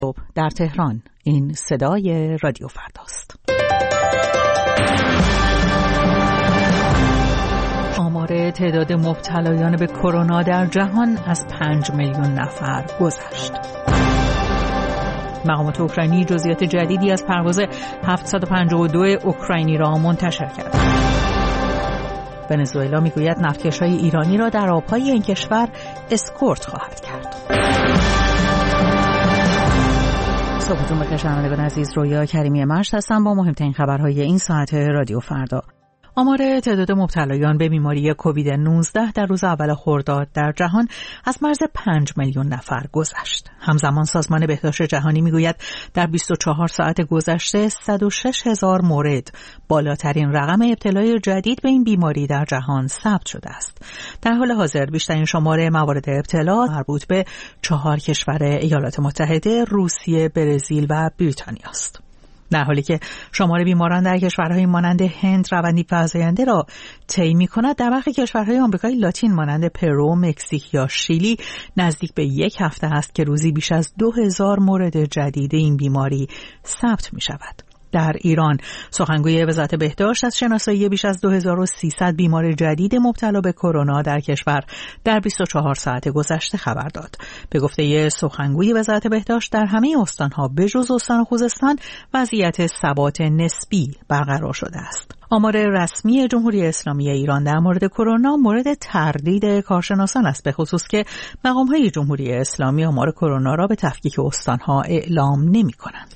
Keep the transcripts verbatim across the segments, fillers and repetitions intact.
در تهران. این صدای رادیو فرداست. آمار تعداد مبتلایان به کرونا در جهان از پنج میلیون نفر گذشت. مقامات اوکراینی جزئیات جدیدی از پرواز هفتصد و پنجاه و دو اوکراینی را منتشر کرد. ونزوئلا میگوید نفتکش‌های ایرانی را در آب‌های این کشور اسکورت خواهد کرد. صبحتون بخیر شنوندگان عزیز، رویا کریمی مشت هستم با مهمترین خبرهای این ساعت رادیو فردا. آمار تعداد مبتلایان به بیماری کووید نوزده در روز اول خرداد در جهان از مرز پنج میلیون نفر گذشت. همزمان سازمان بهداشت جهانی میگوید در بیست و چهار ساعت گذشته صد و شش هزار مورد، بالاترین رقم ابتلای جدید به این بیماری در جهان ثبت شده است. در حال حاضر بیشترین شماره موارد ابتلا مربوط به چهار کشور ایالات متحده، روسیه، برزیل و بریتانیا است. در حالی که شمار بیماران در کشورهای مانند هند روندی فزاینده را طی می‌کند، در برخی کشورهای آمریکای لاتین مانند پرو، مکزیک یا شیلی نزدیک به یک هفته است که روزی بیش از دو هزار مورد جدید این بیماری ثبت می‌شود. در ایران سخنگوی وزارت بهداشت از شناسایی بیش از دو هزار و سیصد بیمار جدید مبتلا به کرونا در کشور در بیست و چهار ساعت گذشته خبر داد. به گفته سخنگوی وزارت بهداشت در همه استان‌ها بجز استان خوزستان وضعیت ثبات نسبی برقرار شده است. آمار رسمی جمهوری اسلامی ایران در مورد کرونا مورد تردید کارشناسان است، به خصوص که مقام‌های جمهوری اسلامی آمار کرونا را به تفکیک استان‌ها اعلام نمی‌کنند.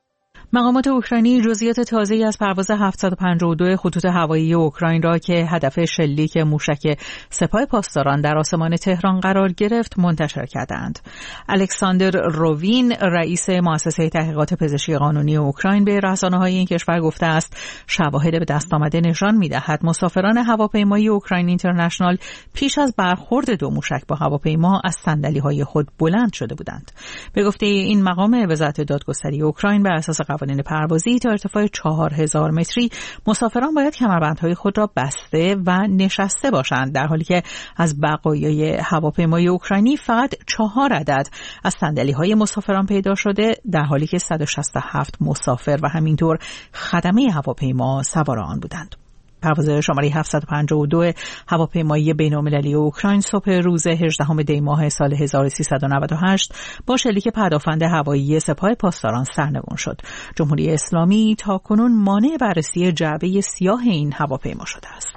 مقامات اوکراینی جزئیات تازه‌ای از پرواز هفتصد و پنجاه و دو خطوط هوایی اوکراین را که هدف شلیک موشک سپاه پاسداران در آسمان تهران قرار گرفت منتشر کردند. الکساندر رووین رئیس مؤسسه تحقیقات پزشکی قانونی اوکراین به رسانه‌های این کشور گفته است شواهد به دست آمده نشان می‌دهد مسافران هواپیمای اوکراین اینترنشنال پیش از برخورد دو موشک با هواپیما از صندلی‌های خود بلند شده بودند. به گفته این مقام وزارت دادگستری اوکراین بر اساس قوانین پروازی تا ارتفاع چهار هزار متری مسافران باید کمربندهای خود را بسته و نشسته باشند، در حالی که از بقایای هواپیمای اوکراینی فقط چهار عدد از صندلی‌های مسافران پیدا شده، در حالی که صد و شصت و هفت مسافر و همینطور خدمه هواپیما سوار آن بودند. پرواز شماره هفتصد و پنجاه و دو هواپیمایی بین‌المللی اوکراین صبح روز هجدهم دی ماه سال هزار و سیصد و نود و هشت با شلیک پدافند هوایی سپاه پاسداران سرنگون شد. جمهوری اسلامی تاکنون مانع بررسی جعبه سیاه این هواپیما شده است.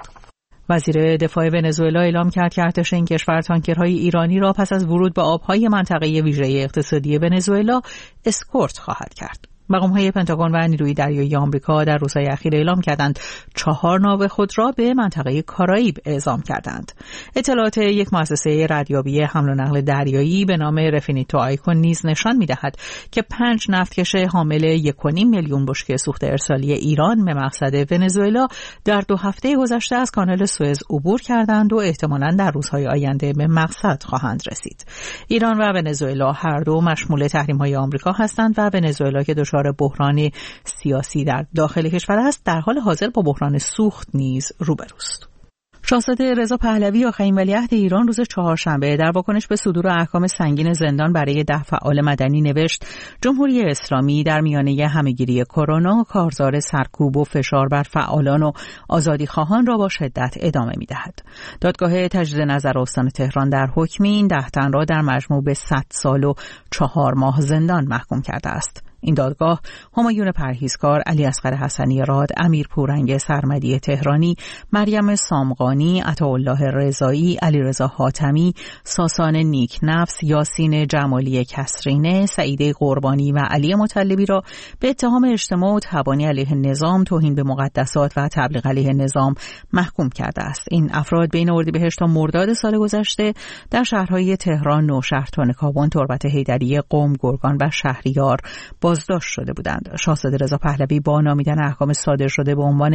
وزیر دفاع ونزوئلا اعلام کرد که ارتش این کشور تانکرهای ایرانی را پس از ورود به آبهای منطقه ویژه اقتصادی ونزوئلا اسکورت خواهد کرد. مقام‌های پنتاگون و نیروی دریایی آمریکا در روزهای اخیر اعلام کردند چهار ناو خود را به منطقه کارائیب اعزام کردند. اطلاعات یک مؤسسه ردیابی حمل و نقل دریایی به نام رفینیتو آیکون نیز نشان می‌دهد که پنج نفتکش حامل یک و نیم میلیون بشکه سوخت ارسالی ایران به مقصد ونزوئلا در دو هفته گذشته از کانال سوئز عبور کردند و احتمالاً در روزهای آینده به مقصد خواهند رسید. ایران و ونزوئلا هر دو مشمول تحریم‌های آمریکا هستند و ونزوئلا که دچار بحران سیاسی در داخل کشور است در حال حاضر با بحران سوخت نیز روبروست. شاهزاده رضا پهلوی آخرین ولیعهد ایران روز چهارشنبه در واکنش به صدور احکام سنگین زندان برای ده فعال مدنی نوشت جمهوری اسلامی در میانه همهگیری کرونا کارزار سرکوب و فشار بر فعالان و آزادیخواهان را با شدت ادامه می‌دهد. دادگاه تجدید نظر استان تهران در حکم این ده تن را در مجموع به صد سال و چهار ماه زندان محکوم کرده است. این دادگاه همایون پرهیزکار، علی اصغر حسنی راد، امیر پورنگ سرمدی تهرانی، مریم سامقانی، عطاالله رضایی، علیرضا حاتمی، ساسان نیکنفس، یاسین جمالی کسرینه، سعیده قربانی و علی مطلبی را به اتهام اجتماع و تبانی علیه نظام، توهین به مقدسات و تبلیغ علیه نظام محکوم کرده است. این افراد بین اردیبهشت تا مرداد سال گذشته در شهرهای تهران، نوشهر، تانکابن، تربت حیدریه، قم، گرگان و شهریار بازداشت شده بودند. شاهزاده رضا پهلوی با نامیدن احکام صادر شده به عنوان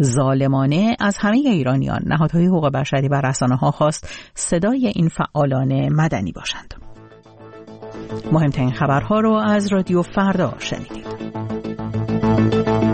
ظالمانه از همه ایرانیان، نهادهای حقوق بشری و رسانه‌ها خواست صدای این فعالان مدنی باشند. مهمترین خبرها رو از رادیو فردا شنیدید.